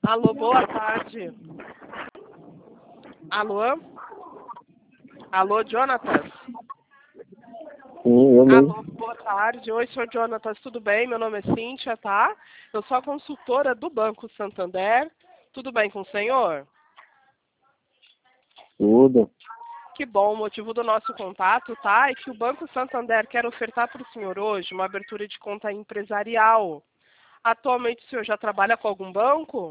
Alô, boa tarde. Alô? Alô, Jonatas? Sim, eu mesmo. Alô, boa tarde. Oi, senhor Jonatas, tudo bem? Meu nome é Cíntia, tá? Eu sou a consultora do Banco Santander. Tudo bem com o senhor? Tudo. Que bom, o motivo do nosso contato, tá? É que o Banco Santander quer ofertar para o senhor hoje uma abertura de conta empresarial. Atualmente o senhor já trabalha com algum banco?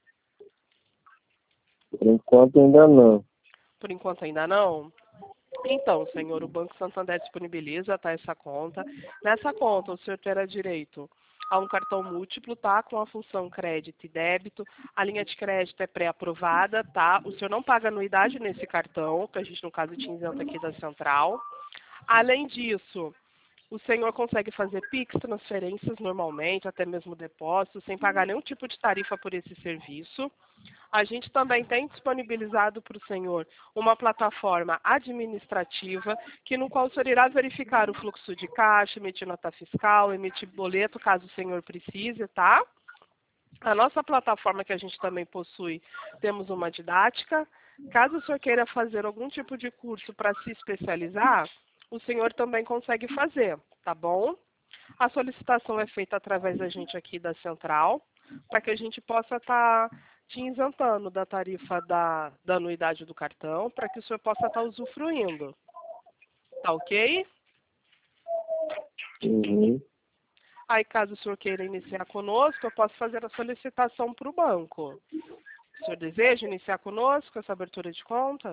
Por enquanto ainda não. Por enquanto ainda não. Então, senhor, o Banco Santander disponibiliza, tá, essa conta. Nessa conta, o senhor terá direito a um cartão múltiplo, tá, com a função crédito e débito. A linha de crédito é pré-aprovada, tá? O senhor não paga anuidade nesse cartão, que a gente, no caso, te isenta aqui da central. Além disso, o senhor consegue fazer PIX, transferências normalmente, até mesmo depósitos, sem pagar nenhum tipo de tarifa por esse serviço. A gente também tem disponibilizado para o senhor uma plataforma administrativa, que no qual o senhor irá verificar o fluxo de caixa, emitir nota fiscal, emitir boleto, caso o senhor precise, tá? A nossa plataforma que a gente também possui, temos uma didática. Caso o senhor queira fazer algum tipo de curso para se especializar, o senhor também consegue fazer, tá bom? A solicitação é feita através da gente aqui da central, para que a gente possa estar te isentando da tarifa da anuidade do cartão, para que o senhor possa estar usufruindo. Tá ok? Uhum. Aí, caso o senhor queira iniciar conosco, eu posso fazer a solicitação para o banco. O senhor deseja iniciar conosco essa abertura de conta?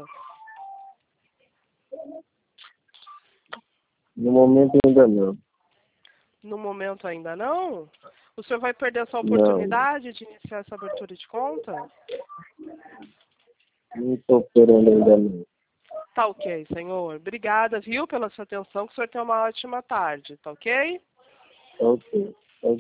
No momento ainda não. No momento ainda não? O senhor vai perder essa Não. oportunidade de iniciar essa abertura de conta? Não estou querendo ainda não. Tá ok, senhor. Obrigada, viu, pela sua atenção. Que o senhor tenha uma ótima tarde, tá ok? Ok.